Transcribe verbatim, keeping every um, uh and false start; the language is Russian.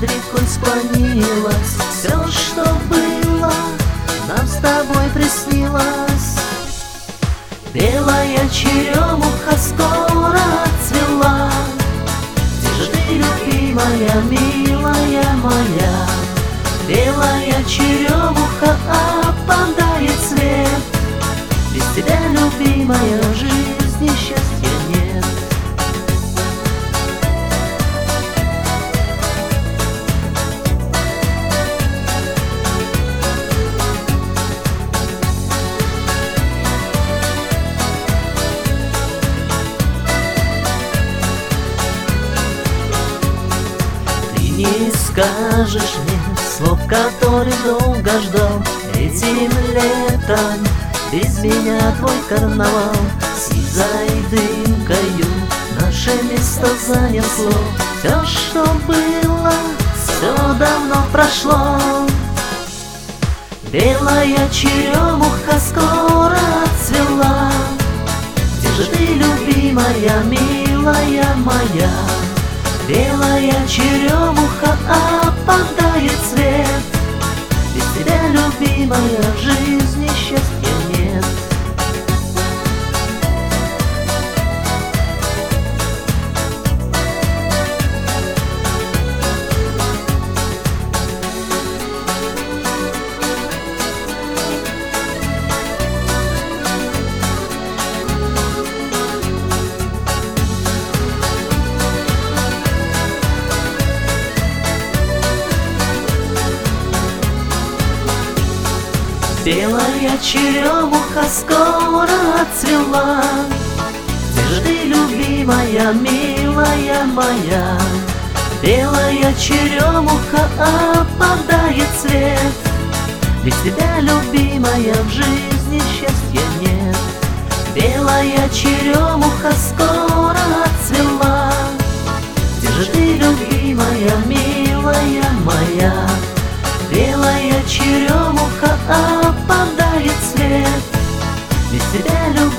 над рекой склонилась. Все, что было, нам с тобой приснилось. Белая черемуха скоро отцвела. Где же ты, любимая, милая моя? Белая черемуха опадает цвет. Без тебя, любимая, жизни счастья нет. Ты не скажешь мне слов, который долго ждал. Этим летом без меня твой карнавал сизой дымкою наше место занесло. Все, что было, все давно прошло. Белая черемуха скоро отцвела. Где же ты, любимая, милая моя? Белая черемуха опадает цвет. Без тебя, любимая, в жизни счастья нет. Белая черемуха скоро отцвела. Где же ты, любимая, милая моя? Белая черемуха опадает цвет. Без тебя, любимая, в жизни счастья нет. Белая черемуха скоро отцвела. Где же ты, любимая, милая моя? Белая черемуха опадает цвет. Без тебя, любимая,